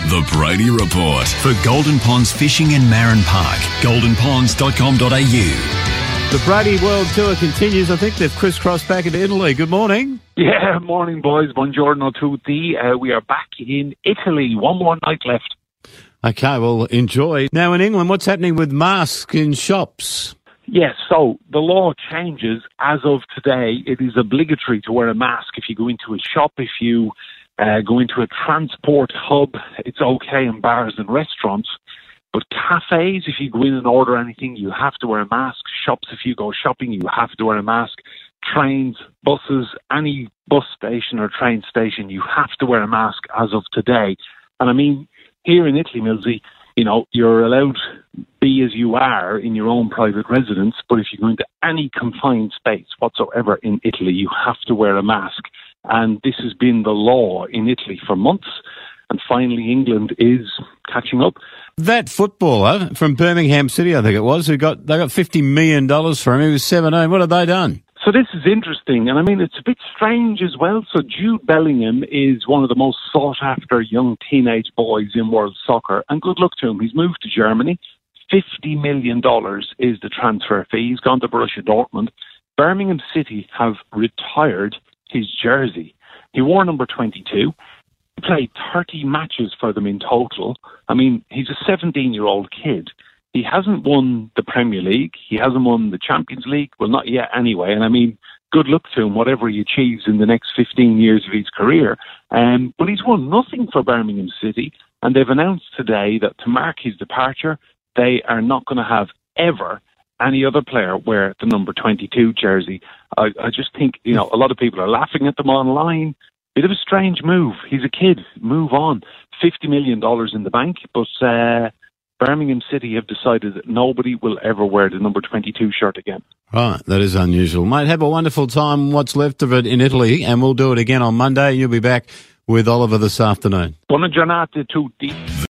The Brady Report for Golden Ponds Fishing in Marin Park. goldenponds.com.au. The Brady World Tour continues. I think they've crisscrossed back into Italy. Good morning. Yeah, morning, boys. Buongiorno tutti. We are back in Italy. One more night left. Okay, well, enjoy. Now in England, what's happening with masks in shops? Yes, so the law changes. As of today, it is obligatory to wear a mask if you go into a shop, if you go into a transport hub. It's okay in bars and restaurants. But cafes, if you go in and order anything, you have to wear a mask. Shops, if you go shopping, you have to wear a mask. Trains, buses, any bus station or train station, you have to wear a mask as of today. And I mean, here in Italy, Millsy, you know, you're allowed to be as you are in your own private residence, but if you go into any confined space whatsoever in Italy, you have to wear a mask. And this has been the law in Italy for months. And finally, England is catching up. That footballer from Birmingham City, I think it was, they got $50 million for him. He was 17. What have they done? So this is interesting, and I mean, it's a bit strange as well. So Jude Bellingham is one of the most sought-after young teenage boys in world soccer, and good luck to him. He's moved to Germany. $50 million is the transfer fee. He's gone to Borussia Dortmund. Birmingham City have retired his jersey. He wore number 22. He played 30 matches for them in total. I mean, he's a 17-year-old kid. He hasn't won the Premier League. He hasn't won the Champions League. Well, not yet anyway. And I mean, good luck to him, whatever he achieves in the next 15 years of his career. But he's won nothing for Birmingham City. And they've announced today that to mark his departure, they are not going to have ever any other player wear the number 22 jersey. I just think, you know, a lot of people are laughing at them online. Bit of a strange move. He's a kid. Move on. $50 million in the bank. But Birmingham City have decided that nobody will ever wear the number 22 shirt again. Right, that is unusual. Mate, have a wonderful time, what's left of it in Italy, and we'll do it again on Monday. You'll be back with Oliver this afternoon. Buona giornata tutti.